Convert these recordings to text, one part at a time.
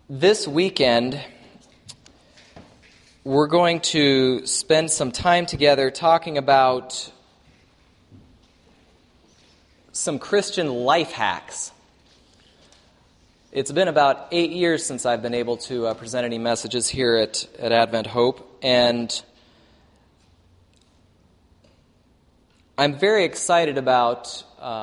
This weekend, we're going to spend some time together talking about some Christian life hacks. It's been about 8 years since I've been able to present any messages here at Advent Hope, and I'm very excited about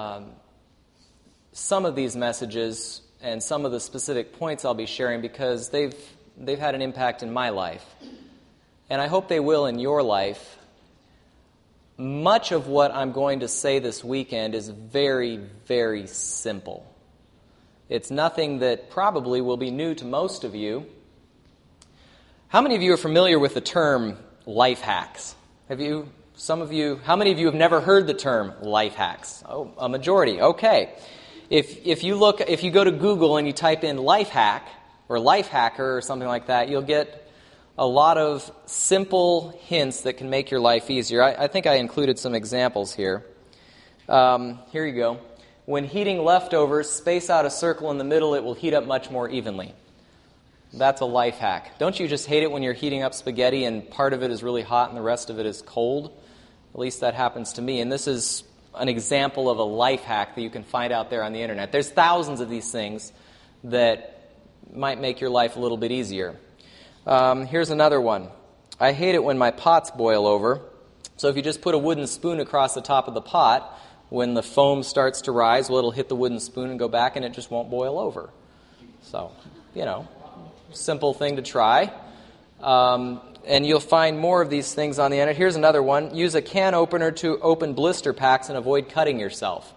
some of these messages and some of the specific points I'll be sharing because they've had an impact in my life. And I hope they will in your life. Much of what I'm going to say this weekend is very, very simple. It's nothing that probably will be new to most of you. How many of you are familiar with the term life hacks? How many of you have never heard the term life hacks? Oh, a majority. Okay. If you go to Google and you type in life hack or life hacker or something like that, you'll get a lot of simple hints that can make your life easier. I think I included some examples here. Here you go. When heating leftovers, space out a circle in the middle, it will heat up much more evenly. That's a life hack. Don't you just hate it when you're heating up spaghetti and part of it is really hot and the rest of it is cold? At least that happens to me. And this is an example of a life hack that you can find out there on the internet. There's thousands of these things that might make your life a little bit easier. Here's another one. I hate it when my pots boil over. So if you just put a wooden spoon across the top of the pot, when the foam starts to rise, well, it'll hit the wooden spoon and go back and it just won't boil over. So, simple thing to try. And you'll find more of these things on the internet. Here's another one. Use a can opener to open blister packs and avoid cutting yourself.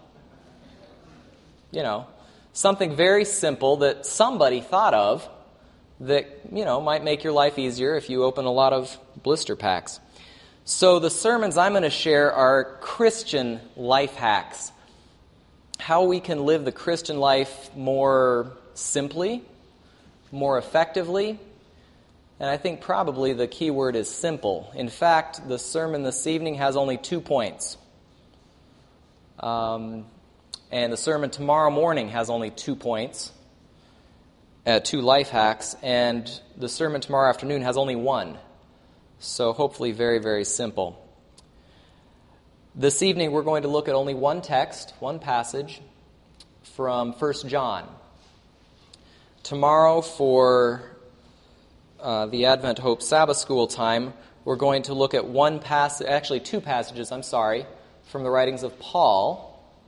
Something very simple that somebody thought of that, might make your life easier if you open a lot of blister packs. So the sermons I'm going to share are Christian life hacks. How we can live the Christian life more simply, more effectively. And I think probably the key word is simple. In fact, the sermon this evening has only 2 points. And the sermon tomorrow morning has only 2 points, 2 life hacks. And the sermon tomorrow afternoon has only 1. So hopefully very, very simple. This evening we're going to look at only one text, one passage from 1 John. Tomorrow for the Advent Hope Sabbath School time, we're going to look at two passages, from the writings of Paul.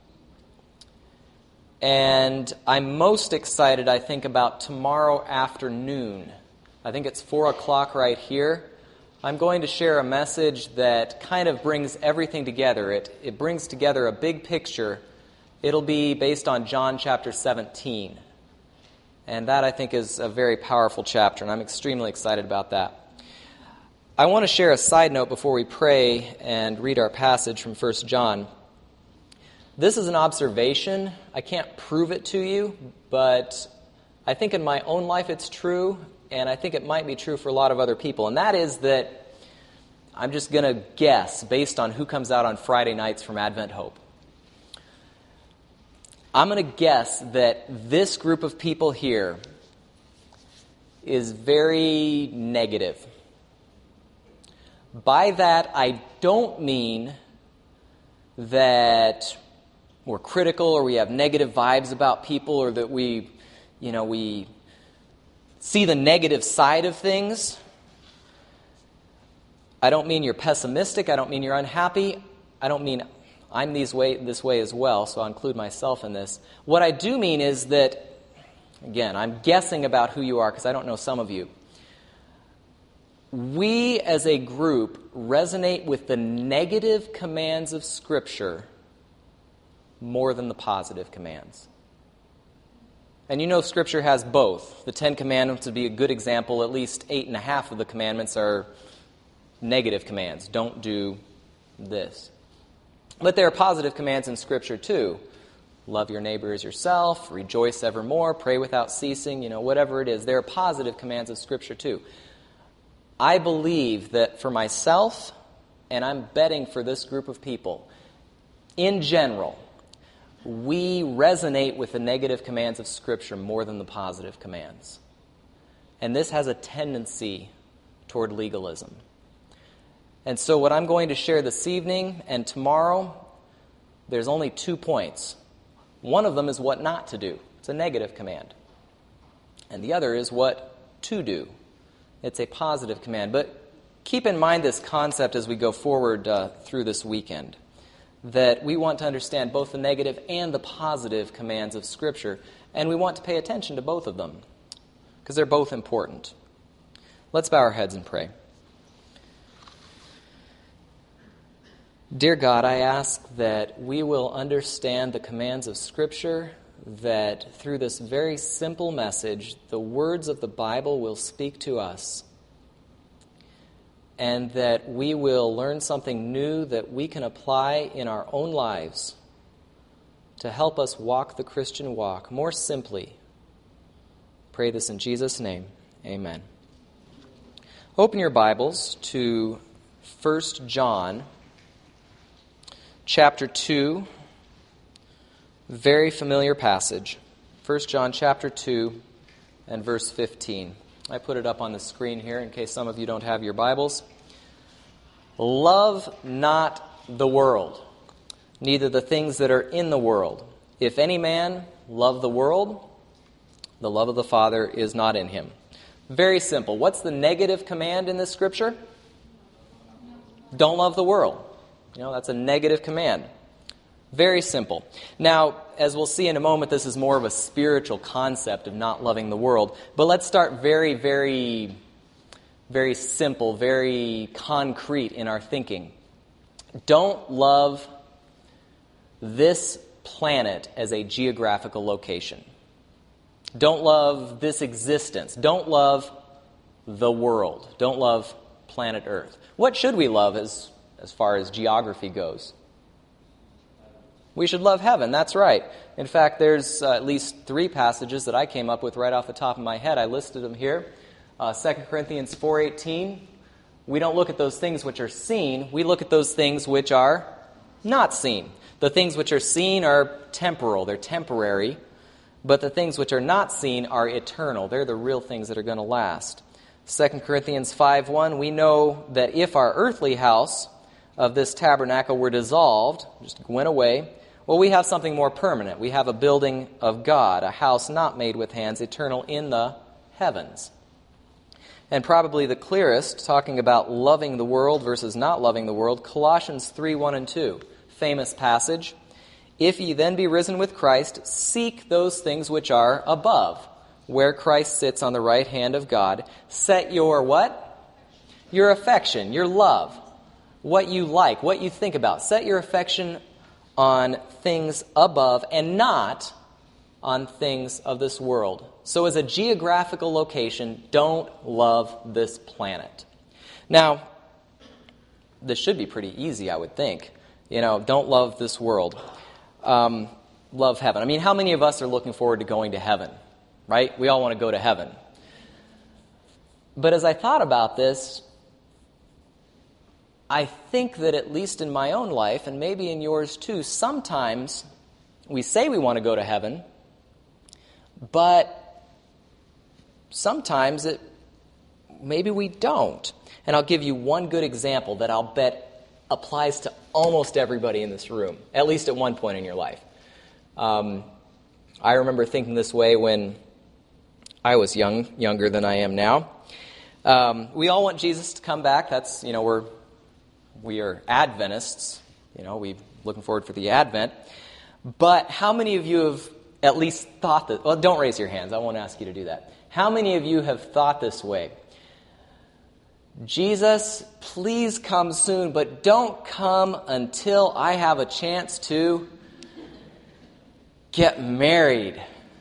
And I'm most excited, I think, about tomorrow afternoon. I think it's 4 o'clock right here. I'm going to share a message that kind of brings everything together. It brings together a big picture. It'll be based on John chapter 17. And that, I think, is a very powerful chapter, and I'm extremely excited about that. I want to share a side note before we pray and read our passage from 1 John. This is an observation. I can't prove it to you, but I think in my own life it's true, and I think it might be true for a lot of other people. And that is that I'm just going to guess based on who comes out on Friday nights from Advent Hope. I'm going to guess that this group of people here is very negative. By that, I don't mean that we're critical or we have negative vibes about people or that we see the negative side of things. I don't mean you're pessimistic. I don't mean you're unhappy. I don't mean I'm this way as well, so I'll include myself in this. What I do mean is that, again, I'm guessing about who you are because I don't know some of you. We as a group resonate with the negative commands of Scripture more than the positive commands. And Scripture has both. The 10 Commandments would be a good example. At least 8.5 of the commandments are negative commands. Don't do this. But there are positive commands in Scripture too. Love your neighbor as yourself, rejoice evermore, pray without ceasing, whatever it is. There are positive commands of Scripture too. I believe that for myself, and I'm betting for this group of people, in general, we resonate with the negative commands of Scripture more than the positive commands. And this has a tendency toward legalism. And so what I'm going to share this evening and tomorrow, there's only 2 points. One of them is what not to do. It's a negative command. And the other is what to do. It's a positive command. But keep in mind this concept as we go forward through this weekend, that we want to understand both the negative and the positive commands of Scripture, and we want to pay attention to both of them, because they're both important. Let's bow our heads and pray. Dear God, I ask that we will understand the commands of Scripture, that through this very simple message, the words of the Bible will speak to us, and that we will learn something new that we can apply in our own lives to help us walk the Christian walk more simply. Pray this in Jesus' name. Amen. Open your Bibles to 1 John chapter 2, very familiar passage. 1 John chapter 2 and verse 15. I put it up on the screen here in case some of you don't have your Bibles. Love not the world, neither the things that are in the world. If any man love the world, the love of the Father is not in him. Very simple. What's the negative command in this scripture? Don't love the world. That's a negative command. Very simple. Now, as we'll see in a moment, this is more of a spiritual concept of not loving the world. But let's start very, very, very simple, very concrete in our thinking. Don't love this planet as a geographical location. Don't love this existence. Don't love the world. Don't love planet Earth. What should we love as far as geography goes? We should love heaven, that's right. In fact, there's at least 3 passages that I came up with right off the top of my head. I listed them here. 2 Corinthians 4:18. We don't look at those things which are seen. We look at those things which are not seen. The things which are seen are temporal. They're temporary. But the things which are not seen are eternal. They're the real things that are going to last. 2 Corinthians 5:1. We know that if our earthly house of this tabernacle were dissolved, just went away, well, we have something more permanent. We have a building of God, a house not made with hands, eternal in the heavens. And probably the clearest, talking about loving the world versus not loving the world, Colossians 3:1 and 2, famous passage. If ye then be risen with Christ, seek those things which are above, where Christ sits on the right hand of God. Set your what? Your affection, your love, what you like, what you think about. Set your affection on things above and not on things of this world. So as a geographical location, don't love this planet. Now, this should be pretty easy, I would think. Don't love this world. Love heaven. I mean, how many of us are looking forward to going to heaven, right? We all want to go to heaven. But as I thought about this, I think that at least in my own life, and maybe in yours too, sometimes we say we want to go to heaven, but sometimes maybe we don't. And I'll give you one good example that I'll bet applies to almost everybody in this room, at least at one point in your life. I remember thinking this way when I was younger than I am now. We all want Jesus to come back. That's, we are Adventists. We're looking forward for the Advent. But how many of you have at least thought that? Well, don't raise your hands. I won't ask you to do that. How many of you have thought this way? Jesus, please come soon, but don't come until I have a chance to get married.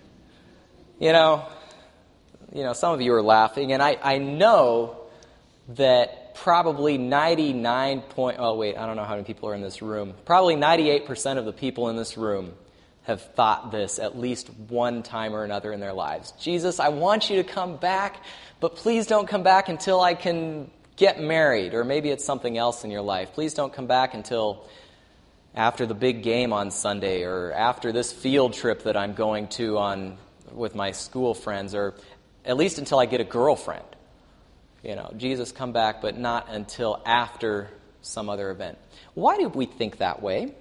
Some of you are laughing, and I know that probably 99 I don't know how many people are in this room. Probably 98% of the people in this room have thought this at least one time or another in their lives. Jesus, I want you to come back, but please don't come back until I can get married. Or maybe it's something else in your life. Please don't come back until after the big game on Sunday, or after this field trip that I'm going to with my school friends, or at least until I get a girlfriend. Jesus, come back, but not until after some other event. Why do we think that way?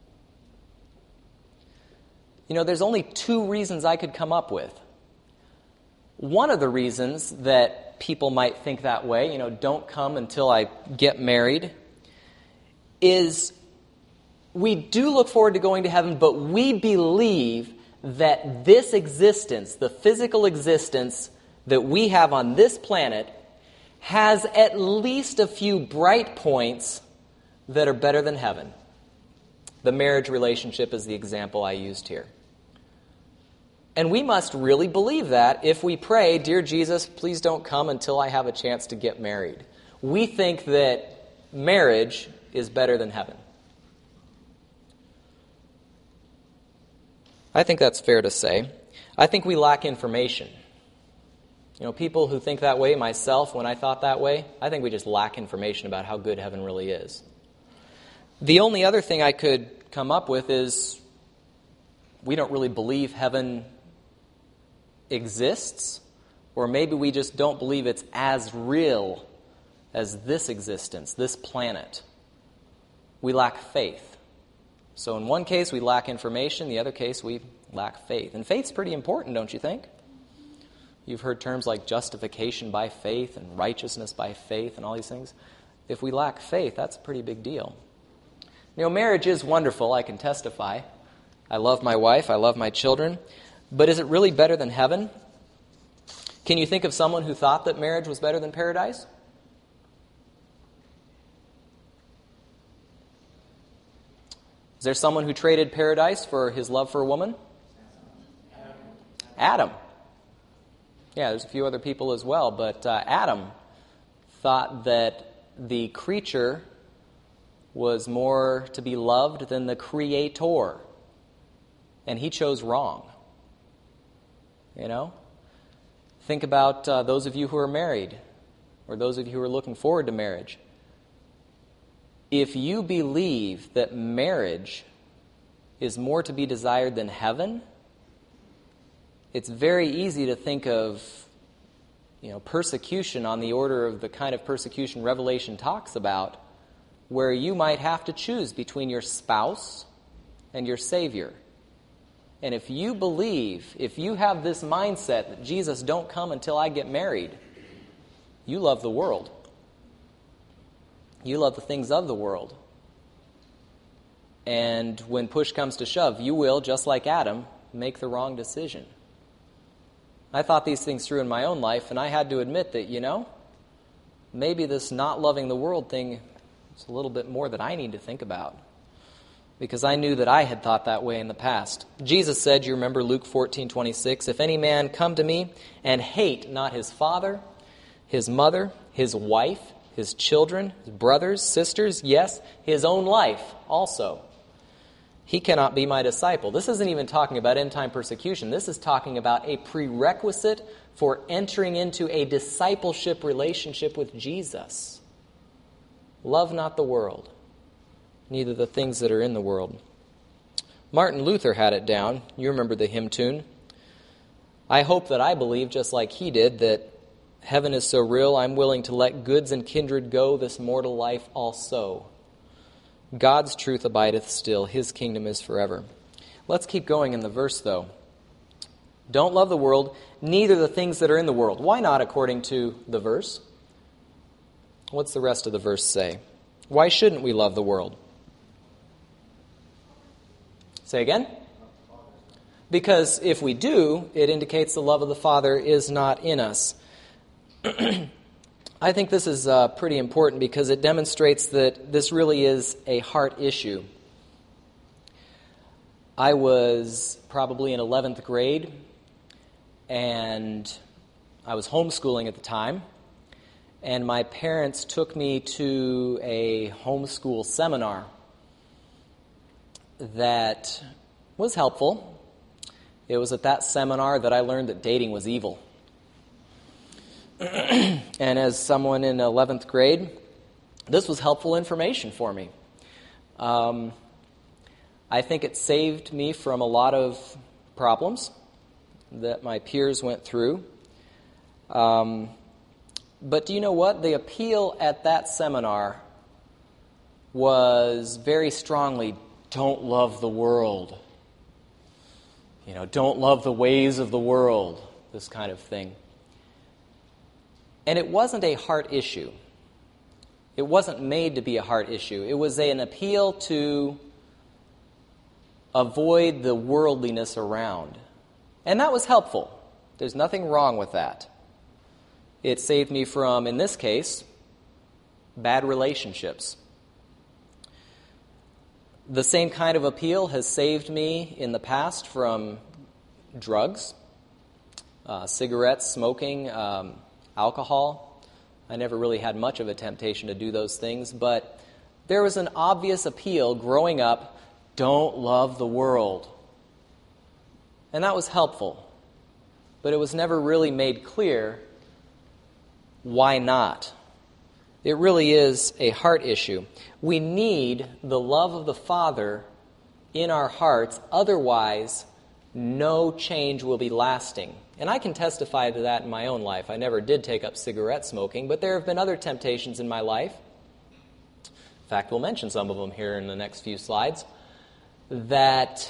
There's only two reasons I could come up with. One of the reasons that people might think that way, don't come until I get married, is we do look forward to going to heaven, but we believe that this existence, the physical existence that we have on this planet, has at least a few bright points that are better than heaven. The marriage relationship is the example I used here. And we must really believe that if we pray, "Dear Jesus, please don't come until I have a chance to get married." We think that marriage is better than heaven. I think that's fair to say. I think we lack information. People who think that way, myself, when I thought that way, I think we just lack information about how good heaven really is. The only other thing I could come up with is we don't really believe heaven exists, or maybe we just don't believe it's as real as this existence, this planet. We lack faith. So in one case, we lack information. The other case, we lack faith. And faith's pretty important, don't you think? You've heard terms like justification by faith and righteousness by faith and all these things. If we lack faith, that's a pretty big deal. Marriage is wonderful, I can testify. I love my wife, I love my children. But is it really better than heaven? Can you think of someone who thought that marriage was better than paradise? Is there someone who traded paradise for his love for a woman? Adam. Yeah, there's a few other people as well, but Adam thought that the creature was more to be loved than the Creator, and he chose wrong. Think about those of you who are married, or those of you who are looking forward to marriage. If you believe that marriage is more to be desired than heaven, it's very easy to think of, persecution on the order of the kind of persecution Revelation talks about, where you might have to choose between your spouse and your Savior. And if you have this mindset that Jesus, don't come until I get married, you love the world. You love the things of the world. And when push comes to shove, you will, just like Adam, make the wrong decision. I thought these things through in my own life, and I had to admit that, maybe this not loving the world thing is a little bit more that I need to think about, because I knew that I had thought that way in the past. Jesus said, you remember Luke 14:26, "If any man come to me and hate not his father, his mother, his wife, his children, his brothers, sisters, yes, his own life also, he cannot be my disciple." This isn't even talking about end-time persecution. This is talking about a prerequisite for entering into a discipleship relationship with Jesus. Love not the world, neither the things that are in the world. Martin Luther had it down. You remember the hymn tune. "I hope that I believe, just like he did, that heaven is so real, I'm willing to let goods and kindred go, this mortal life also. God's truth abideth still, his kingdom is forever." Let's keep going in the verse, though. Don't love the world, neither the things that are in the world. Why not, according to the verse? What's the rest of the verse say? Why shouldn't we love the world? Say again? Because if we do, it indicates the love of the Father is not in us. I think this is pretty important because it demonstrates that this really is a heart issue. I was probably in 11th grade, and I was homeschooling at the time, and my parents took me to a homeschool seminar that was helpful. It was at that seminar that I learned that dating was evil. And as someone in 11th grade, this was helpful information for me. I think it saved me from a lot of problems that my peers went through. But do you know what? The appeal at that seminar was very strongly, don't love the world. Don't love the ways of the world, this kind of thing. And it wasn't a heart issue. It wasn't made to be a heart issue. It was an appeal to avoid the worldliness around. And that was helpful. There's nothing wrong with that. It saved me from, in this case, bad relationships. The same kind of appeal has saved me in the past from drugs, cigarettes, smoking, alcohol. I never really had much of a temptation to do those things, but there was an obvious appeal growing up, don't love the world. And that was helpful, but it was never really made clear why not. It really is a heart issue. We need the love of the Father in our hearts, otherwise no change will be lasting. And I can testify to that in my own life. I never did take up cigarette smoking, but there have been other temptations in my life. In fact, we'll mention some of them here in the next few slides, that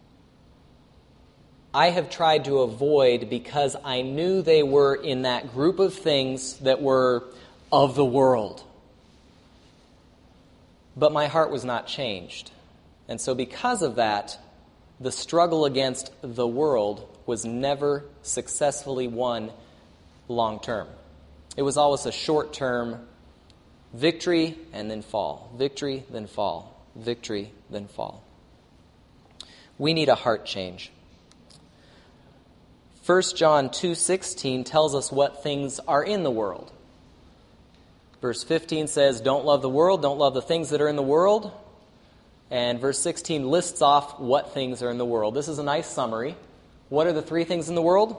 I have tried to avoid because I knew they were in that group of things that were of the world. But my heart was not changed. And so because of that, the struggle against the world was never successfully won long term. It was always a short-term victory and then fall, victory, then fall, victory, then fall. We need a heart change. 1 John 2:16 tells us what things are in the world. Verse 15 says, don't love the world, don't love the things that are in the world. And verse 16 lists off what things are in the world. This is a nice summary. What are the three things in the world?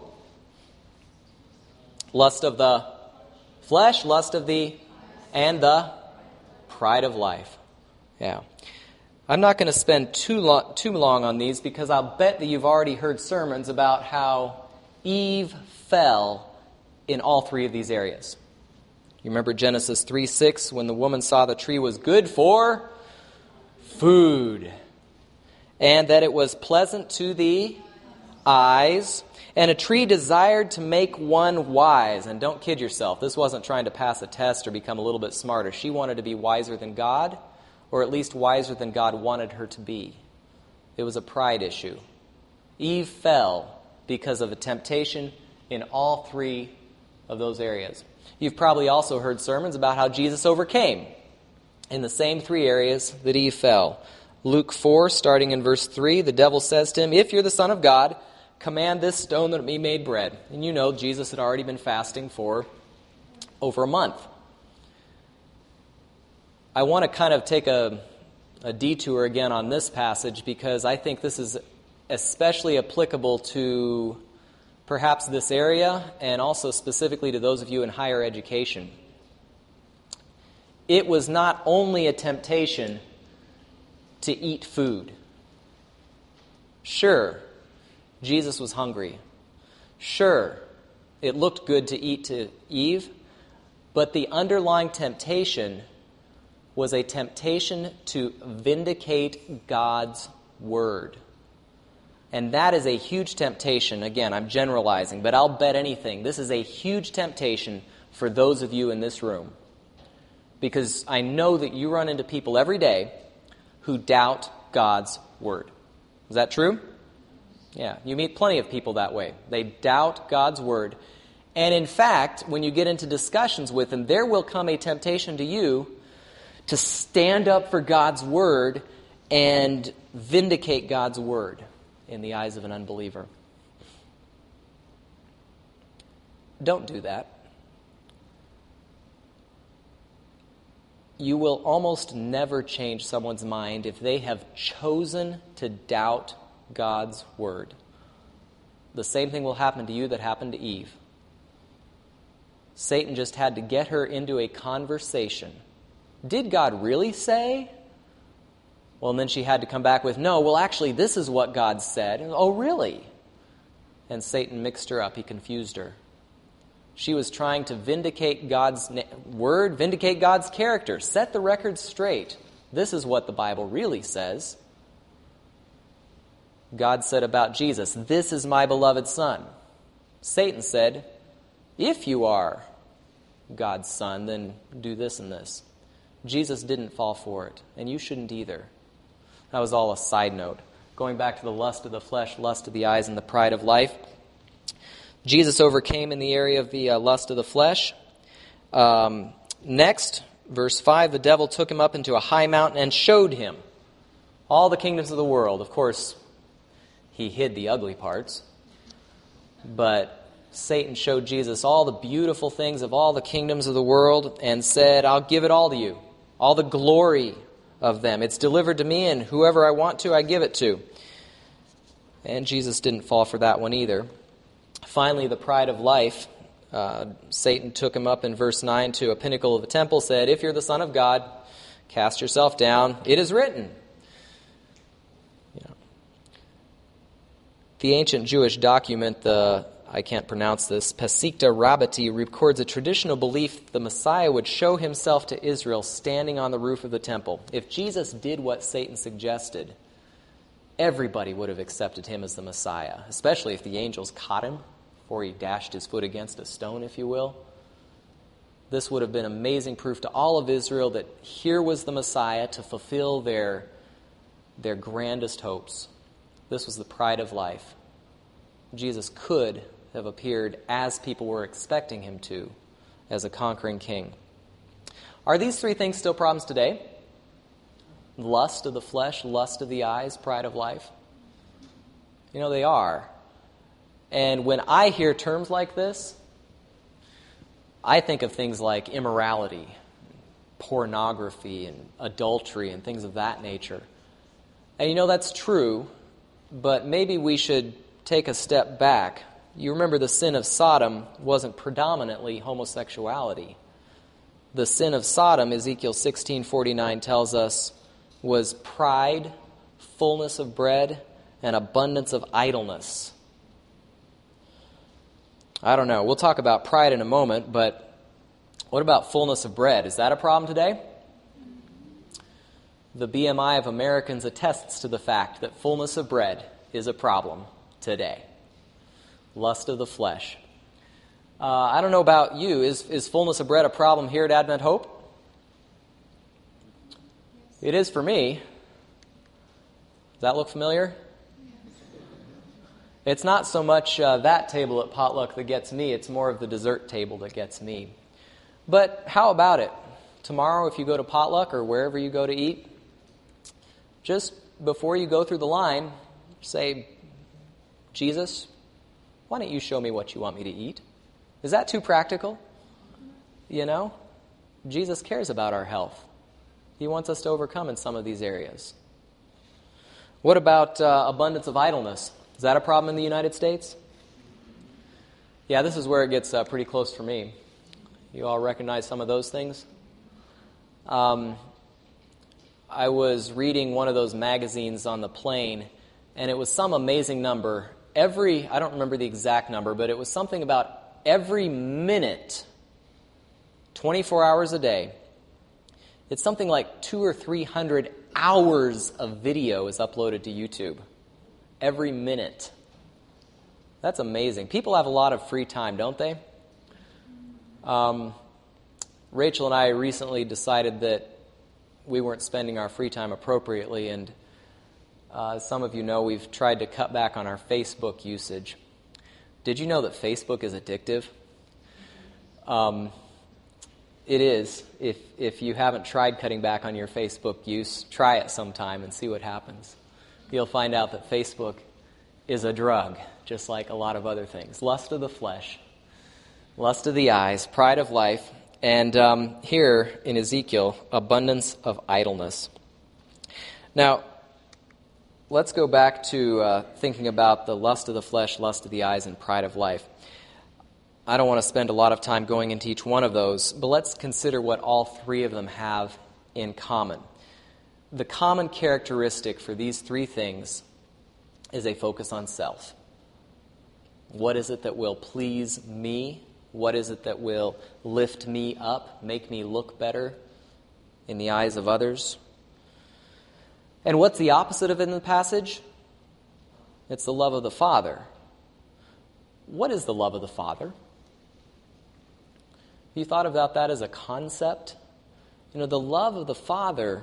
Lust of the flesh, lust of and the pride of life. Yeah. I'm not going to spend too long on these because I'll bet that you've already heard sermons about how Eve fell in all three of these areas. You remember Genesis 3:6 when the woman saw the tree was good for food, and that it was pleasant to the eyes, and a tree desired to make one wise. And don't kid yourself, this wasn't trying to pass a test or become a little bit smarter. She wanted to be wiser than God, or at least wiser than God wanted her to be. It was a pride issue. Eve fell because of a temptation in all three of those areas. You've probably also heard sermons about how Jesus overcame in the same three areas that Eve fell. Luke 4, starting in verse 3, the devil says to him, if you're the Son of God, command this stone that it be made bread. And you know Jesus had already been fasting for over a month. I want to kind of take a detour again on this passage because I think this is especially applicable to perhaps this area and also specifically to those of you in higher education. It was not only a temptation to eat food. Sure, Jesus was hungry. Sure, it looked good to eat to Eve, but the underlying temptation was a temptation to vindicate God's word. And that is a huge temptation. Again, I'm generalizing, but I'll bet anything. This is a huge temptation for those of you in this room. Because I know that you run into people every day who doubt God's word. Is that true? Yeah, you meet plenty of people that way. They doubt God's word. And in fact, when you get into discussions with them, there will come a temptation to you to stand up for God's word and vindicate God's word in the eyes of an unbeliever. Don't do that. You will almost never change someone's mind if they have chosen to doubt God's word. The same thing will happen to you that happened to Eve. Satan just had to get her into a conversation. Did God really say? Well, and then she had to come back with, no, well, actually, this is what God said. Oh, really? And Satan mixed her up. He confused her. She was trying to vindicate God's word, vindicate God's character, set the record straight. This is what the Bible really says. God said about Jesus, "This is my beloved Son." Satan said, "If you are God's Son, then do this and this." Jesus didn't fall for it, and you shouldn't either. That was all a side note. Going back to the lust of the flesh, lust of the eyes, and the pride of life. Jesus overcame in the area of the lust of the flesh. Next, verse 5, the devil took him up into a high mountain and showed him all the kingdoms of the world. Of course, he hid the ugly parts. But Satan showed Jesus all the beautiful things of all the kingdoms of the world and said, "I'll give it all to you, all the glory of them. It's delivered to me, and whoever I want to, I give it to." And Jesus didn't fall for that one either. Finally, the pride of life. Satan took him up in verse 9 to a pinnacle of the temple, said, "If you're the Son of God, cast yourself down. It is written." The ancient Jewish document, I can't pronounce this, Pesachta Rabbati, records a traditional belief that the Messiah would show himself to Israel standing on the roof of the temple. If Jesus did what Satan suggested, everybody would have accepted him as the Messiah, especially if the angels caught him before he dashed his foot against a stone, if you will. This would have been amazing proof to all of Israel that here was the Messiah to fulfill their grandest hopes. This was the pride of life. Jesus could have appeared as people were expecting him to, as a conquering king. Are these three things still problems today? Lust of the flesh, lust of the eyes, pride of life? They are. And when I hear terms like this, I think of things like immorality, pornography, and adultery, and things of that nature. And that's true, but maybe we should take a step back. You remember the sin of Sodom wasn't predominantly homosexuality. The sin of Sodom, Ezekiel 16:49 tells us, was pride, fullness of bread, and abundance of idleness. I don't know. We'll talk about pride in a moment, but what about fullness of bread? Is that a problem today? The BMI of Americans attests to the fact that fullness of bread is a problem today. Lust of the flesh. I don't know about you. Is fullness of bread a problem here at Advent Hope? It is for me. Does that look familiar? It's not so much that table at potluck that gets me. It's more of the dessert table that gets me. But how about it? Tomorrow, if you go to potluck or wherever you go to eat, just before you go through the line, say, "Jesus, why don't you show me what you want me to eat?" Is that too practical? Jesus cares about our health. He wants us to overcome in some of these areas. What about abundance of idleness? Is that a problem in the United States? Yeah, this is where it gets pretty close for me. You all recognize some of those things? I was reading one of those magazines on the plane, and it was some amazing number. I don't remember the exact number, but it was something about every minute, 24 hours a day, it's something like 200 or 300 hours of video is uploaded to YouTube. Every minute. That's amazing. People have a lot of free time, don't they? Rachel and I recently decided that we weren't spending our free time appropriately, and some of you know we've tried to cut back on our Facebook usage. Did you know that Facebook is addictive? It is. If you haven't tried cutting back on your Facebook use, try it sometime and see what happens. You'll find out that Facebook is a drug, just like a lot of other things. Lust of the flesh, lust of the eyes, pride of life, and here in Ezekiel, abundance of idleness. Now, let's go back to thinking about the lust of the flesh, lust of the eyes, and pride of life. I don't want to spend a lot of time going into each one of those, but let's consider what all three of them have in common. The common characteristic for these three things is a focus on self. What is it that will please me? What is it that will lift me up, make me look better in the eyes of others? And what's the opposite of it in the passage? It's the love of the Father. What is the love of the Father? Have you thought about that as a concept? You know, the love of the Father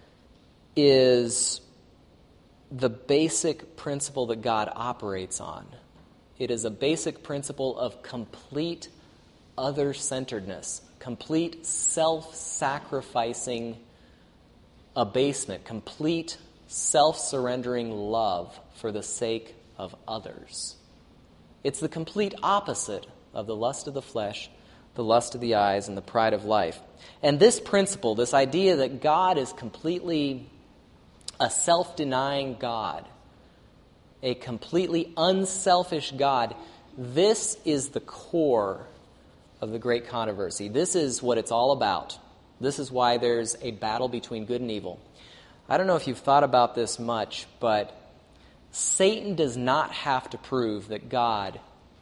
is the basic principle that God operates on. It is a basic principle of complete other-centeredness, complete self-sacrificing abasement, complete self-surrendering love for the sake of others. It's the complete opposite of the lust of the flesh, the lust of the eyes, and the pride of life. And this principle, this idea that God is completely a self-denying God, a completely unselfish God, this is the core of the great controversy. This is what it's all about. This is why there's a battle between good and evil. I don't know if you've thought about this much, but Satan does not have to prove that God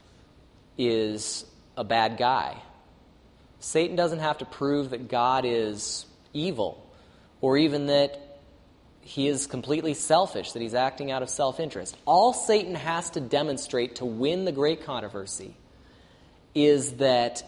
is a bad guy. Satan doesn't have to prove that God is evil, or even that he is completely selfish, that he's acting out of self-interest. All Satan has to demonstrate to win the great controversy is that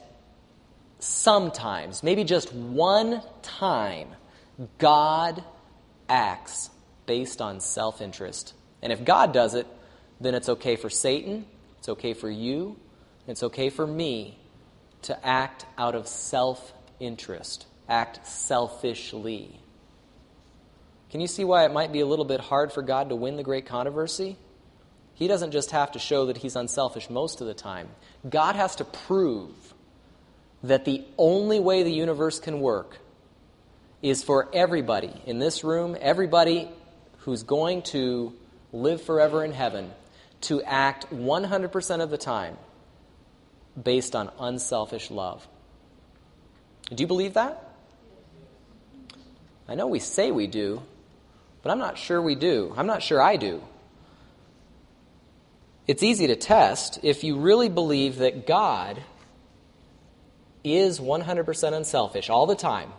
sometimes, maybe just one time, God acts based on self-interest. And if God does it, then it's okay for Satan, it's okay for you, and it's okay for me to act out of self-interest, act selfishly. Can you see why it might be a little bit hard for God to win the great controversy? He doesn't just have to show that he's unselfish most of the time. God has to prove that the only way the universe can work is for everybody in this room, everybody who's going to live forever in heaven, to act 100% of the time based on unselfish love. Do you believe that? I know we say we do, but I'm not sure we do. I'm not sure I do. It's easy to test if you really believe that God is 100% unselfish all the time.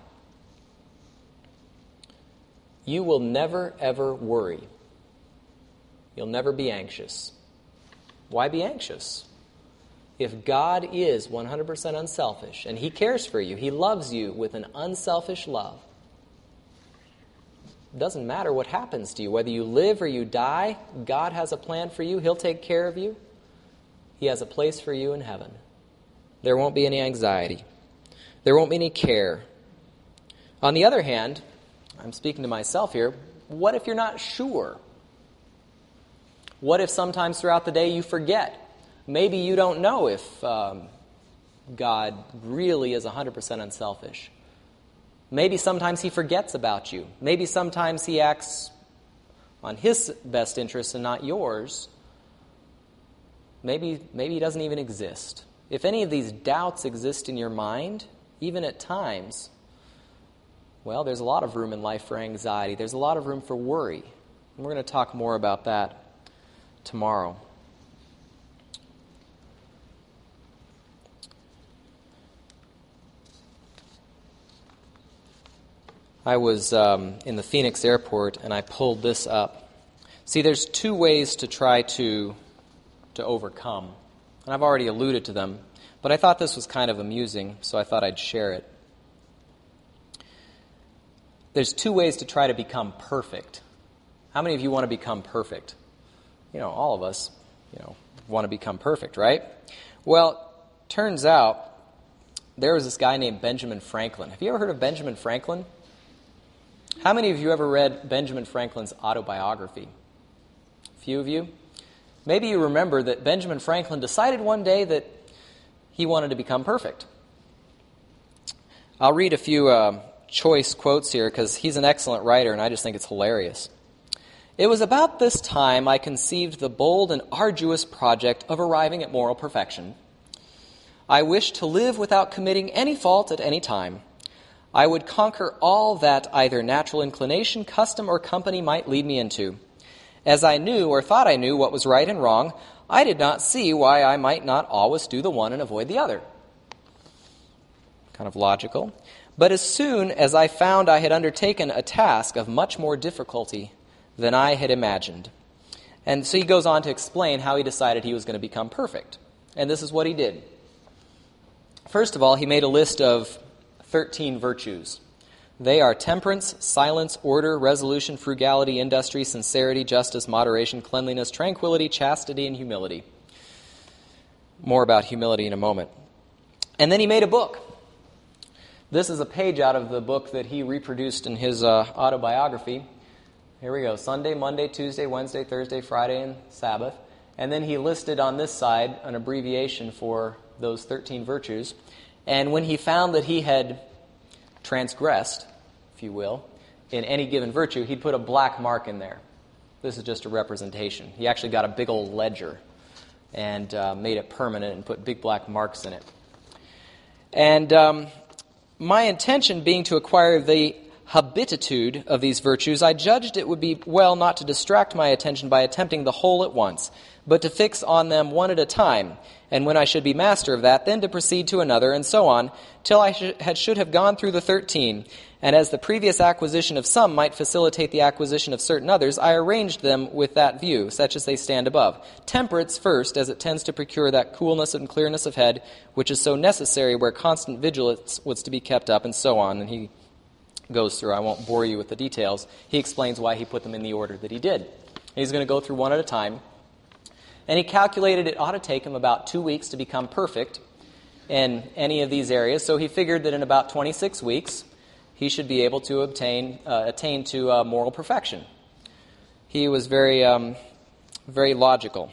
You will never, ever worry. You'll never be anxious. Why be anxious? If God is 100% unselfish and he cares for you, he loves you with an unselfish love, it doesn't matter what happens to you. Whether you live or you die, God has a plan for you. He'll take care of you. He has a place for you in heaven. There won't be any anxiety. There won't be any care. On the other hand, I'm speaking to myself here, what if you're not sure? What if sometimes throughout the day you forget? Maybe you don't know if God really is 100% unselfish. Maybe sometimes he forgets about you. Maybe sometimes he acts on his best interests and not yours. Maybe he doesn't even exist. If any of these doubts exist in your mind, even at times, well, there's a lot of room in life for anxiety. There's a lot of room for worry. And we're going to talk more about that tomorrow. I was in the Phoenix airport and I pulled this up. See, there's two ways to try to overcome. And I've already alluded to them, but I thought this was kind of amusing, so I thought I'd share it. There's two ways to try to become perfect. How many of you want to become perfect? You know, all of us, want to become perfect, right? Well, turns out there was this guy named Benjamin Franklin. Have you ever heard of Benjamin Franklin? How many of you ever read Benjamin Franklin's autobiography? A few of you? Maybe you remember that Benjamin Franklin decided one day that he wanted to become perfect. I'll read a few choice quotes here because he's an excellent writer and I just think it's hilarious. It was about this time I conceived the bold and arduous project of arriving at moral perfection. I wished to live without committing any fault at any time. I would conquer all that either natural inclination, custom, or company might lead me into. As I knew or thought I knew what was right and wrong, I did not see why I might not always do the one and avoid the other. kind of logical. But as soon as I found I had undertaken a task of much more difficulty than I had imagined. And so he goes on to explain how he decided he was going to become perfect. And this is what he did. First of all, he made a list of 13 virtues. They are temperance, silence, order, resolution, frugality, industry, sincerity, justice, moderation, cleanliness, tranquility, chastity, and humility. More about humility in a moment. And then he made a book. This is a page out of the book that he reproduced in his autobiography. Here we go. Sunday, Monday, Tuesday, Wednesday, Thursday, Friday, and Sabbath. And then he listed on this side an abbreviation for those 13 virtues. And when he found that he had transgressed, if you will, in any given virtue, he'd put a black mark in there. This is just a representation. He actually got a big old ledger and made it permanent and put big black marks in it. And my intention being to acquire the habitude of these virtues, I judged it would be well not to distract my attention by attempting the whole at once, but to fix on them one at a time, and when I should be master of that, then to proceed to another, and so on, till I should have gone through the 13. And as the previous acquisition of some might facilitate the acquisition of certain others, I arranged them with that view, such as they stand above. Temperance first, as it tends to procure that coolness and clearness of head, which is so necessary where constant vigilance was to be kept up, and so on. And he goes through, I won't bore you with the details. He explains why he put them in the order that he did. He's going to go through one at a time. And he calculated it ought to take him about 2 weeks to become perfect in any of these areas. So he figured that in about 26 weeks, he should be able to attain to moral perfection. He was very logical.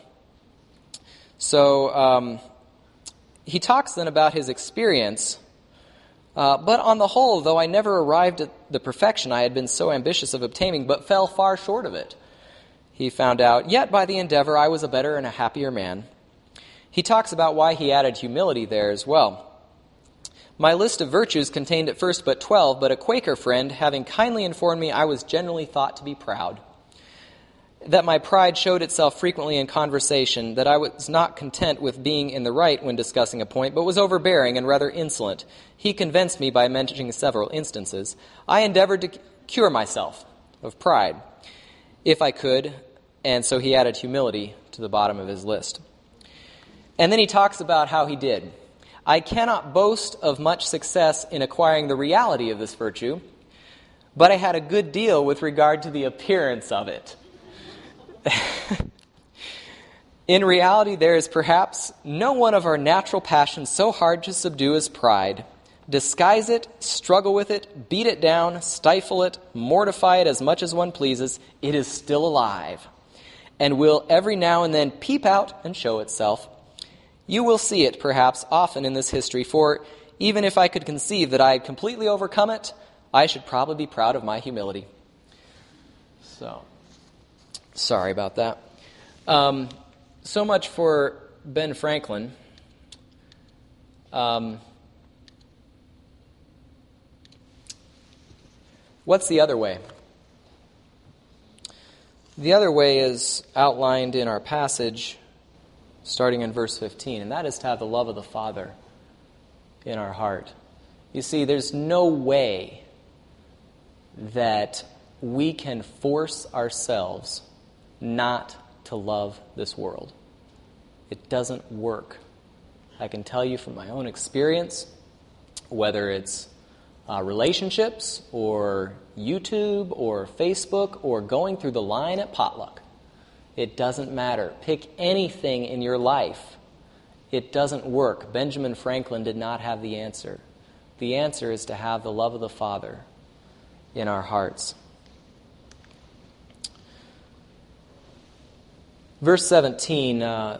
So he talks then about his experience. But on the whole, though I never arrived at the perfection I had been so ambitious of obtaining, but fell far short of it, he found out, yet by the endeavor I was a better and a happier man. He talks about why he added humility there as well. My list of virtues contained at first but 12, but a Quaker friend, having kindly informed me I was generally thought to be proud, that my pride showed itself frequently in conversation, that I was not content with being in the right when discussing a point, but was overbearing and rather insolent. He convinced me by mentioning several instances. I endeavored to cure myself of pride, if I could, and so he added humility to the bottom of his list. And then he talks about how he did. I cannot boast of much success in acquiring the reality of this virtue, but I had a good deal with regard to the appearance of it. In reality, there is perhaps no one of our natural passions so hard to subdue as pride. Disguise it, struggle with it, beat it down, stifle it, mortify it as much as one pleases, it is still alive, and will every now and then peep out and show itself. You will see it, perhaps, often in this history, for even if I could conceive that I had completely overcome it, I should probably be proud of my humility. So, sorry about that. So much for Ben Franklin. What's the other way? The other way is outlined in our passage, starting in verse 15, and that is to have the love of the Father in our heart. You see, there's no way that we can force ourselves not to love this world. It doesn't work. I can tell you from my own experience, whether it's relationships or YouTube or Facebook or going through the line at potluck. It doesn't matter. Pick anything in your life. It doesn't work. Benjamin Franklin did not have the answer. The answer is to have the love of the Father in our hearts. Verse 17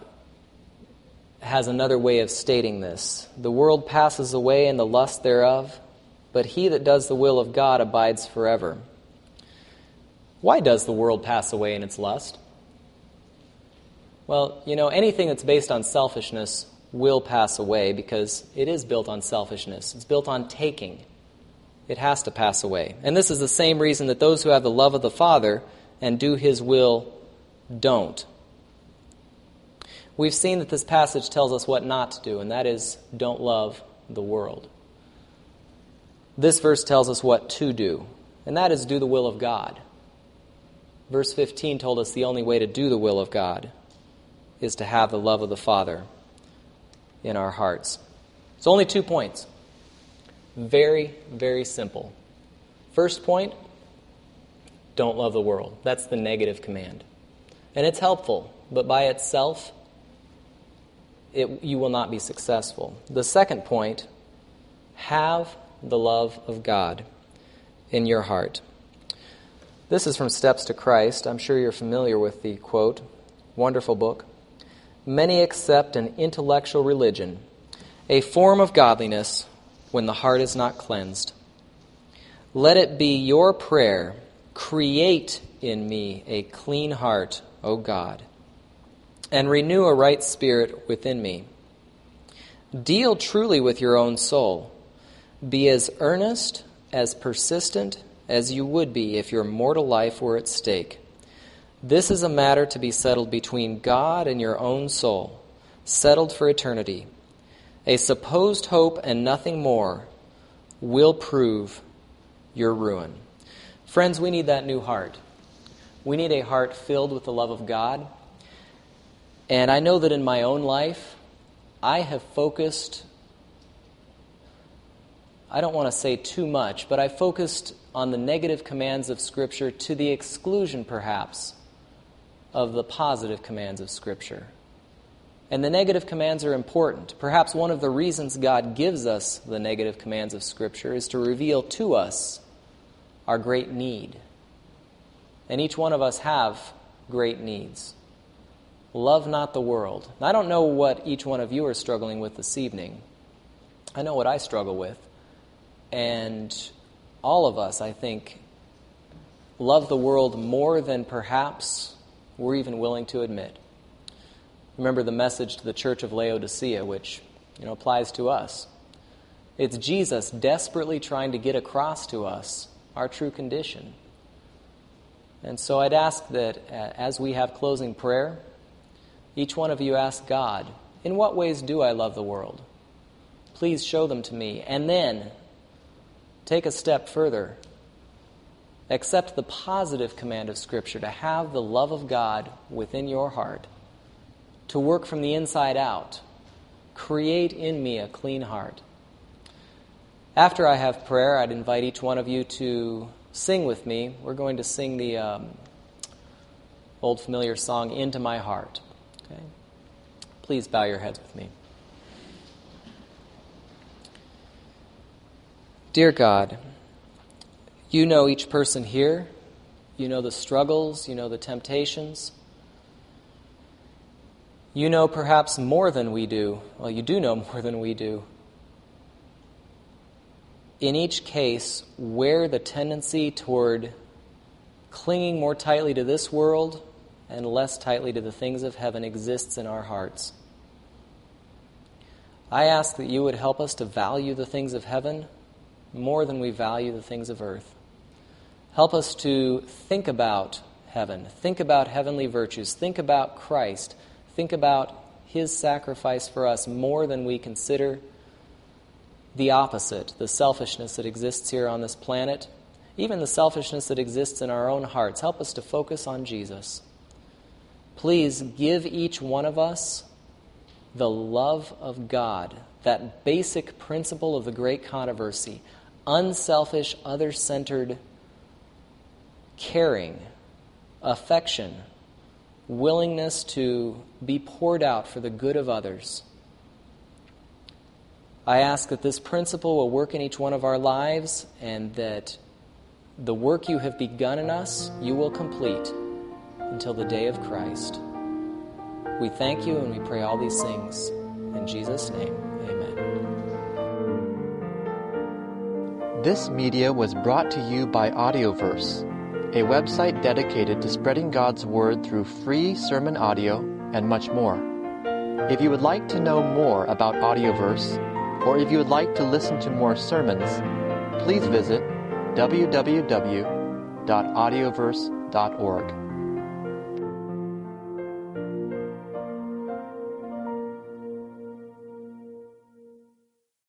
has another way of stating this. The world passes away and the lust thereof, but he that does the will of God abides forever. Why does the world pass away in its lust? Well, anything that's based on selfishness will pass away because it is built on selfishness. It's built on taking. It has to pass away. And this is the same reason that those who have the love of the Father and do His will don't. We've seen that this passage tells us what not to do, and that is don't love the world. This verse tells us what to do, and that is do the will of God. Verse 15 told us the only way to do the will of God is to have the love of the Father in our hearts. It's only 2 points. Very, very simple. First point, don't love the world. That's the negative command. And it's helpful, but by itself, you will not be successful. The second point, have the love of God in your heart. This is from Steps to Christ. I'm sure you're familiar with the quote. Wonderful book. Many accept an intellectual religion, a form of godliness when the heart is not cleansed. Let it be your prayer, create in me a clean heart, O God, and renew a right spirit within me. Deal truly with your own soul. Be as earnest, as persistent as you would be if your mortal life were at stake. This is a matter to be settled between God and your own soul, settled for eternity. A supposed hope and nothing more will prove your ruin. Friends, we need that new heart. We need a heart filled with the love of God. And I know that in my own life, I have focused, I don't want to say too much, but I focused on the negative commands of Scripture to the exclusion, perhaps, of the positive commands of Scripture. And the negative commands are important. Perhaps one of the reasons God gives us the negative commands of Scripture is to reveal to us our great need. And each one of us have great needs. Love not the world. I don't know what each one of you are struggling with this evening. I know what I struggle with. And all of us, I think, love the world more than perhaps we're even willing to admit. Remember the message to the church of Laodicea, which applies to us. It's Jesus desperately trying to get across to us our true condition. And so I'd ask that as we have closing prayer, each one of you ask God, in what ways do I love the world? Please show them to me. And then take a step further. Accept the positive command of Scripture to have the love of God within your heart, to work from the inside out. Create in me a clean heart. After I have prayer, I'd invite each one of you to sing with me. We're going to sing the old familiar song, Into My Heart. Okay? Please bow your heads with me. Dear God, you know each person here. You know the struggles. You know the temptations. You know perhaps more than we do. Well, you do know more than we do. In each case, where the tendency toward clinging more tightly to this world and less tightly to the things of heaven exists in our hearts. I ask that you would help us to value the things of heaven more than we value the things of earth. Help us to think about heaven, think about heavenly virtues, think about Christ, think about His sacrifice for us more than we consider the opposite, the selfishness that exists here on this planet, even the selfishness that exists in our own hearts. Help us to focus on Jesus. Please give each one of us the love of God, that basic principle of the great controversy, unselfish, other-centered caring, affection, willingness to be poured out for the good of others. I ask that this principle will work in each one of our lives and that the work you have begun in us, you will complete until the day of Christ. We thank you and we pray all these things. In Jesus' name, amen. This media was brought to you by Audioverse, a website dedicated to spreading God's Word through free sermon audio and much more. If you would like to know more about Audioverse, or if you would like to listen to more sermons, please visit www.audioverse.org.